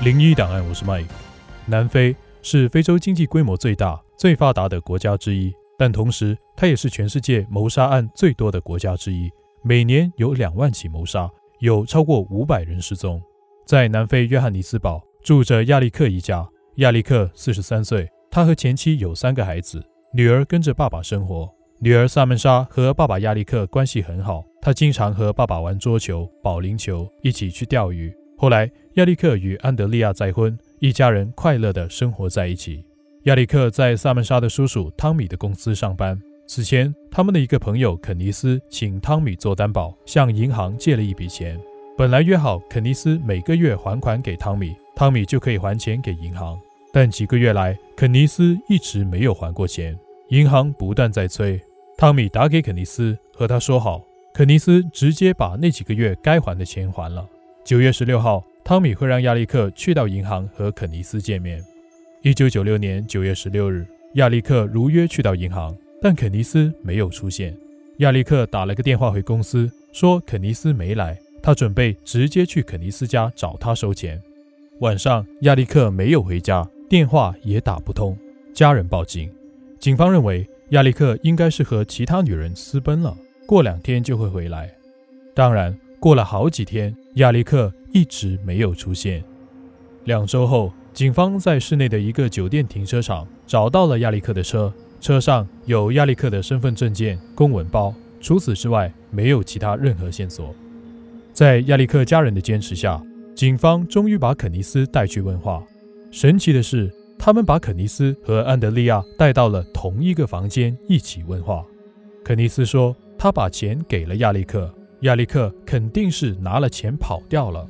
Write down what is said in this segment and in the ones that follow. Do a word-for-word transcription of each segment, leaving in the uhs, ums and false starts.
零一档案，我是 Mike。南非是非洲经济规模最大、最发达的国家之一，但同时它也是全世界谋杀案最多的国家之一，每年有两万起谋杀，有超过五百人失踪。在南非约翰尼斯堡住着亚历克一家，亚历克四十三岁，他和前妻有三个孩子，女儿跟着爸爸生活。女儿萨曼莎和爸爸亚历克关系很好，她经常和爸爸玩桌球、保龄球，一起去钓鱼。后来，亚历克与安德利亚再婚，一家人快乐地生活在一起。亚历克在萨曼莎的叔叔汤米的公司上班。此前，他们的一个朋友肯尼斯请汤米做担保，向银行借了一笔钱。本来约好肯尼斯每个月还款给汤米，汤米就可以还钱给银行。但几个月来，肯尼斯一直没有还过钱，银行不断在催。汤米打给肯尼斯，和他说好，肯尼斯直接把那几个月该还的钱还了。九月十六号，汤米会让亚历克去到银行和肯尼斯见面。一九九六年九月十六日，亚历克如约去到银行，但肯尼斯没有出现。亚历克打了个电话回公司，说肯尼斯没来，他准备直接去肯尼斯家找他收钱。晚上，亚历克没有回家，电话也打不通，家人报警。警方认为亚历克应该是和其他女人私奔了，过两天就会回来。当然，过了好几天，亚历克一直没有出现。两周后，警方在市内的一个酒店停车场找到了亚历克的车，车上有亚历克的身份证件、公文包，除此之外没有其他任何线索。在亚历克家人的坚持下，警方终于把肯尼斯带去问话。神奇的是，他们把肯尼斯和安德利亚带到了同一个房间一起问话。肯尼斯说他把钱给了亚历克，亚历克肯定是拿了钱跑掉了。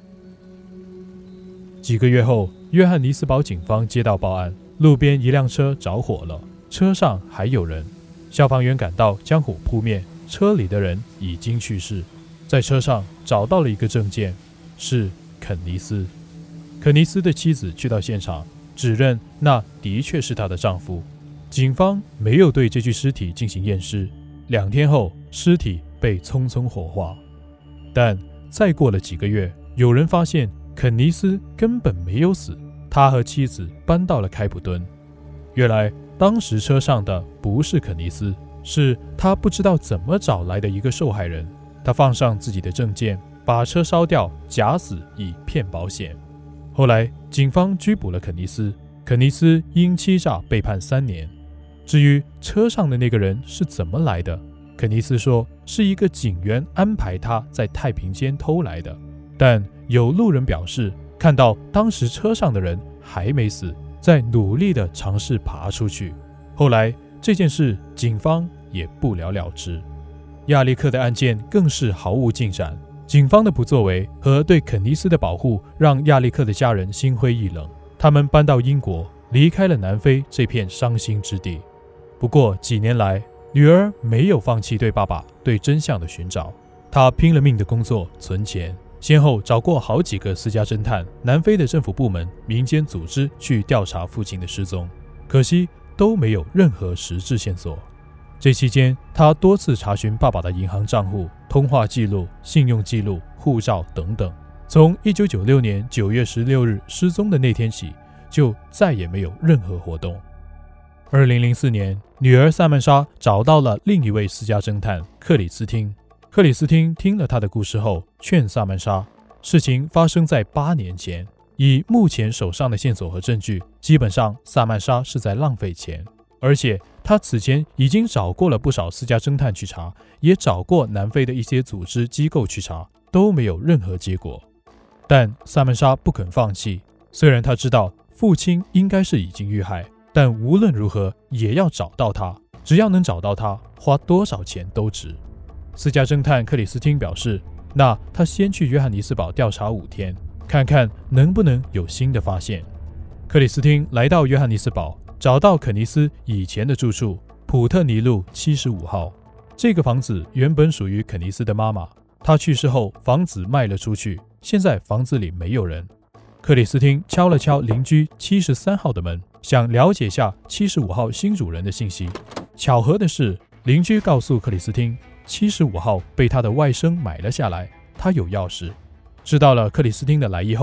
几个月后，约翰尼斯堡警方接到报案，路边一辆车着火了，车上还有人。消防员赶到将火扑灭，车里的人已经去世。在车上找到了一个证件，是肯尼斯。肯尼斯的妻子去到现场，指认那的确是她的丈夫。警方没有对这具尸体进行验尸，两天后尸体被匆匆火化。但再过了几个月，有人发现肯尼斯根本没有死，他和妻子搬到了开普敦。原来当时车上的不是肯尼斯，是他不知道怎么找来的一个受害人。他放上自己的证件，把车烧掉，假死以骗保险。后来警方拘捕了肯尼斯，肯尼斯因欺诈被判三年。至于车上的那个人是怎么来的，肯尼斯说是一个警员安排他在太平间偷来的，但有路人表示看到当时车上的人还没死，在努力地尝试爬出去。后来这件事警方也不了了之。亚历克的案件更是毫无进展，警方的不作为和对肯尼斯的保护让亚历克的家人心灰意冷，他们搬到英国，离开了南非这片伤心之地。不过几年来，女儿没有放弃对爸爸对真相的寻找，她拼了命的工作存钱，先后找过好几个私家侦探、南非的政府部门、民间组织去调查父亲的失踪，可惜都没有任何实质线索。这期间，他多次查询爸爸的银行账户、通话记录、信用记录、护照等等。从一九九六年九月十六日失踪的那天起，就再也没有任何活动。二零零四年，女儿萨曼莎找到了另一位私家侦探克里斯汀。克里斯汀听了他的故事后，劝萨曼莎，事情发生在八年前，以目前手上的线索和证据，基本上萨曼莎是在浪费钱。而且他此前已经找过了不少私家侦探去查，也找过南非的一些组织机构去查，都没有任何结果。但萨曼莎不肯放弃，虽然他知道父亲应该是已经遇害，但无论如何也要找到他，只要能找到他，花多少钱都值。私家侦探克里斯汀表示，那他先去约翰尼斯堡调查五天，看看能不能有新的发现。克里斯汀来到约翰尼斯堡，找到肯尼斯以前的住处普特尼路七十五号。这个房子原本属于肯尼斯的妈妈，她去世后房子卖了出去，现在房子里没有人。克里斯汀敲了敲邻居七十三号的门，想了解下七十五号新主人的信息。巧合的是，邻居告诉克里斯汀，七十五号被他的外甥买了下来，他有钥匙。知道了克里斯汀的来意后，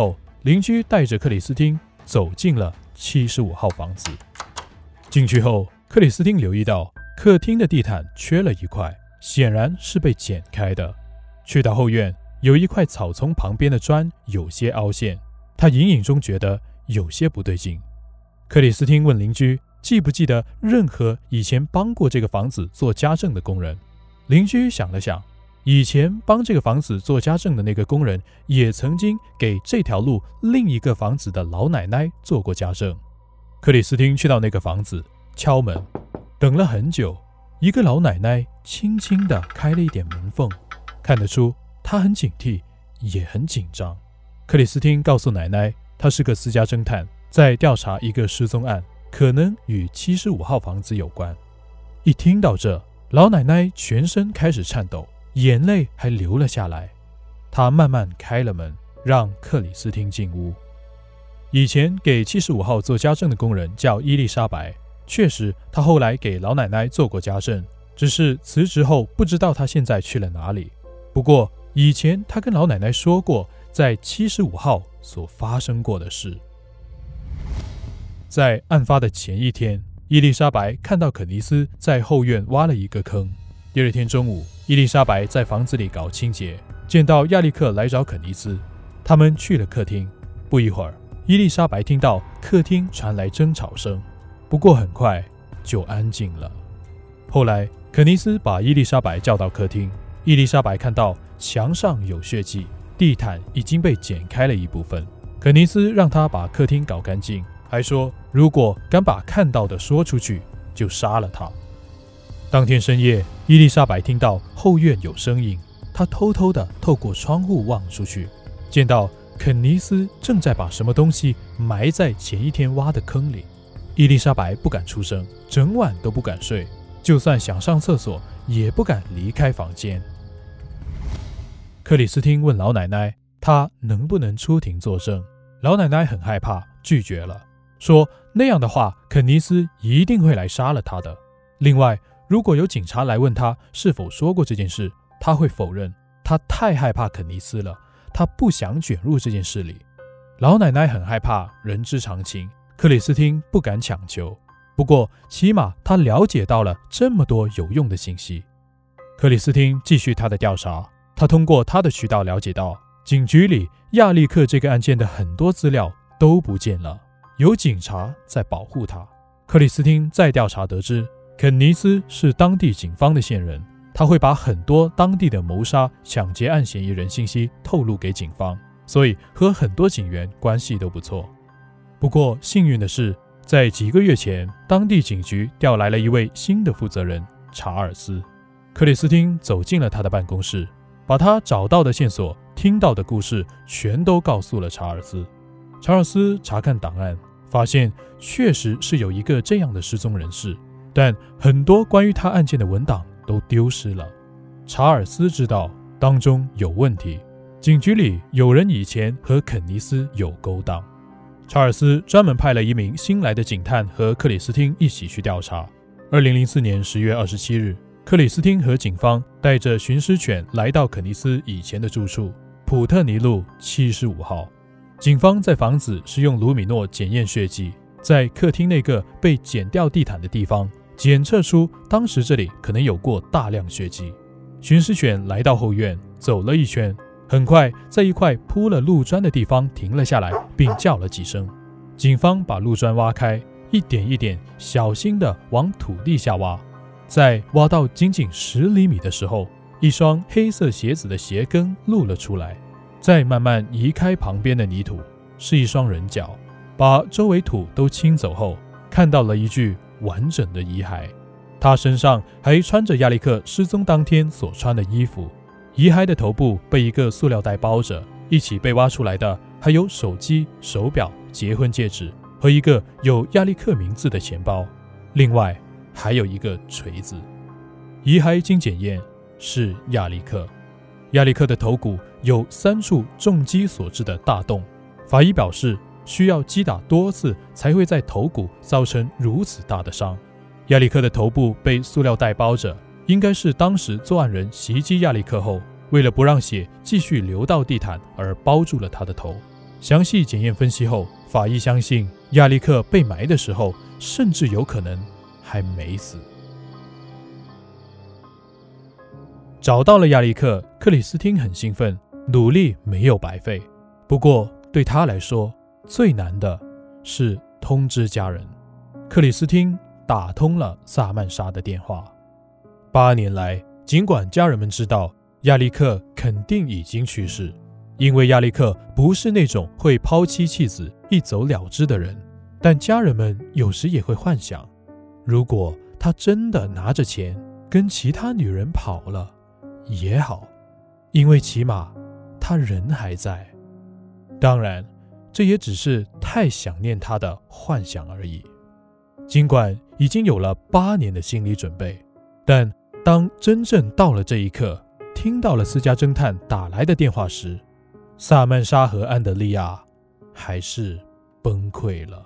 邻居带着克里斯汀走进了七十五号房子。进去后，克里斯汀留意到客厅的地毯缺了一块，显然是被剪开的。去到后院，有一块草丛旁边的砖有些凹陷，他隐隐中觉得有些不对劲。克里斯汀问邻居记不记得任何以前帮过这个房子做家政的工人。邻居想了想，以前帮这个房子做家政的那个工人也曾经给这条路另一个房子的老奶奶做过家政。克里斯汀去到那个房子，敲门，等了很久，一个老奶奶轻轻地开了一点门缝，看得出她很警惕，也很紧张。克里斯汀告诉奶奶，他是个私家侦探，在调查一个失踪案，可能与七十五号房子有关。一听到这，老奶奶全身开始颤抖，眼泪还流了下来。她慢慢开了门，让克里斯汀进屋。以前给七十五号做家政的工人叫伊丽莎白，确实她后来给老奶奶做过家政，只是辞职后不知道她现在去了哪里。不过以前她跟老奶奶说过在七十五号所发生过的事。在案发的前一天，伊丽莎白看到肯尼斯在后院挖了一个坑。第二天中午，伊丽莎白在房子里搞清洁，见到亚历克来找肯尼斯，他们去了客厅。不一会儿，伊丽莎白听到客厅传来争吵声，不过很快就安静了。后来，肯尼斯把伊丽莎白叫到客厅，伊丽莎白看到墙上有血迹，地毯已经被剪开了一部分。肯尼斯让他把客厅搞干净，还说如果敢把看到的说出去，就杀了他。当天深夜，伊丽莎白听到后院有声音，她偷偷地透过窗户望出去，见到肯尼斯正在把什么东西埋在前一天挖的坑里。伊丽莎白不敢出声，整晚都不敢睡，就算想上厕所也不敢离开房间。克里斯汀问老奶奶她能不能出庭作证，老奶奶很害怕，拒绝了，说那样的话肯尼斯一定会来杀了她的。另外，如果有警察来问她是否说过这件事，她会否认，她太害怕肯尼斯了，她不想卷入这件事里。老奶奶很害怕，人之常情，克里斯汀不敢强求，不过起码他了解到了这么多有用的信息。克里斯汀继续他的调查，他通过他的渠道了解到，警局里亚历克这个案件的很多资料都不见了，有警察在保护他。克里斯汀再调查得知，肯尼斯是当地警方的线人，他会把很多当地的谋杀、抢劫案嫌疑人信息透露给警方，所以和很多警员关系都不错。不过幸运的是，在几个月前，当地警局调来了一位新的负责人查尔斯。克里斯汀走进了他的办公室，把他找到的线索、听到的故事全都告诉了查尔斯。查尔斯查看档案，发现确实是有一个这样的失踪人士，但很多关于他案件的文档都丢失了。查尔斯知道当中有问题，警局里有人以前和肯尼斯有勾当。查尔斯专门派了一名新来的警探和克里斯汀一起去调查。二零零四年十月二十七日，克里斯汀和警方带着寻尸犬来到肯尼斯以前的住处普特尼路七十五号。警方在房子是用卢米诺检验血迹，在客厅那个被剪掉地毯的地方检测出当时这里可能有过大量血迹。寻尸犬来到后院走了一圈，很快在一块铺了路砖的地方停了下来，并叫了几声。警方把路砖挖开，一点一点小心地往土地下挖。在挖到仅仅十厘米的时候，一双黑色鞋子的鞋跟露了出来。再慢慢移开旁边的泥土，是一双人脚。把周围土都清走后，看到了一具完整的遗骸。他身上还穿着亚历克失踪当天所穿的衣服。遗骸的头部被一个塑料袋包着，一起被挖出来的还有手机、手表、结婚戒指和一个有亚历克名字的钱包，另外还有一个锤子。遗骸经检验是亚历克。亚历克的头骨有三处重击所致的大洞，法医表示需要击打多次才会在头骨造成如此大的伤。亚历克的头部被塑料袋包着，应该是当时作案人袭击亚历克后，为了不让血继续流到地毯而包住了他的头。 详细检验分析后，法医相信亚历克被埋的时候，甚至有可能还没死。找到了亚历克，克里斯汀很兴奋，努力没有白费。不过对他来说，最难的是通知家人。克里斯汀打通了萨曼莎的电话。八年来，尽管家人们知道亚历克肯定已经去世，因为亚历克不是那种会抛妻弃子一走了之的人，但家人们有时也会幻想，如果他真的拿着钱跟其他女人跑了也好，因为起码他人还在。当然，这也只是太想念他的幻想而已。尽管已经有了八年的心理准备，但当真正到了这一刻，听到了私家侦探打来的电话时，萨曼莎和安德利亚还是崩溃了。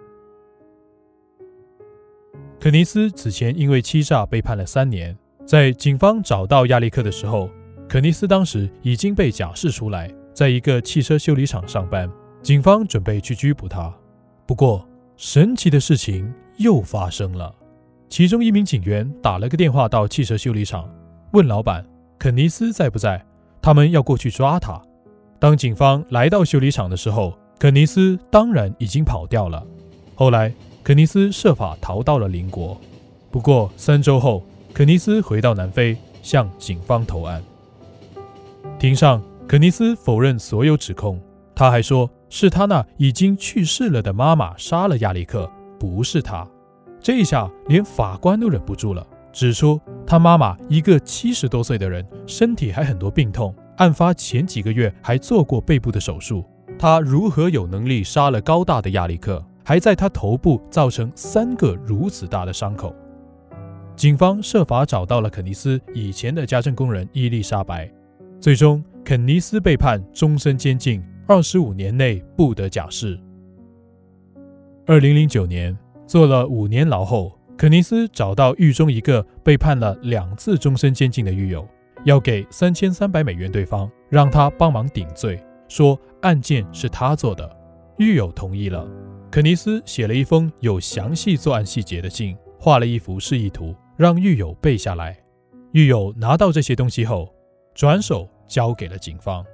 肯尼斯此前因为欺诈被判了三年，在警方找到亚历克的时候，肯尼斯当时已经被假释出来，在一个汽车修理厂上班，警方准备去拘捕他。不过神奇的事情又发生了，其中一名警员打了个电话到汽车修理厂，问老板肯尼斯在不在，他们要过去抓他。当警方来到修理厂的时候，肯尼斯当然已经跑掉了。后来肯尼斯设法逃到了邻国，不过三周后，肯尼斯回到南非向警方投案。庭上，肯尼斯否认所有指控，他还说是他那已经去世了的妈妈杀了亚历克，不是他。这一下连法官都忍不住了，指出他妈妈一个七十多岁的人，身体还很多病痛，案发前几个月还做过背部的手术，他如何有能力杀了高大的亚历克，还在他头部造成三个如此大的伤口？警方设法找到了肯尼斯以前的家政工人伊丽莎白，最终肯尼斯被判终身监禁，二十五年内不得假释。二零零九年，坐了五年牢后，肯尼斯找到狱中一个被判了两次终身监禁的狱友，要给三千三百美元对方，让他帮忙顶罪，说案件是他做的。狱友同意了。肯尼斯写了一封有详细作案细节的信，画了一幅示意图，让狱友背下来。狱友拿到这些东西后，转手交给了警方。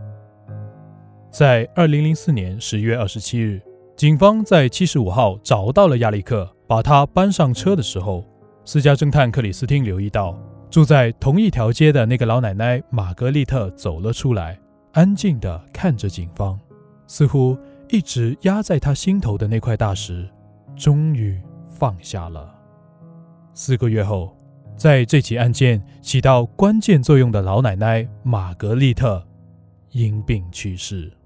在二零零四年十月二十七日，警方在七十五号找到了亚历克，把他搬上车的时候，私家侦探克里斯汀留意到，住在同一条街的那个老奶奶玛格丽特走了出来，安静地看着警方，似乎一直压在他心头的那块大石终于放下了。四个月后，在这起案件起到关键作用的老奶奶玛格丽特因病去世。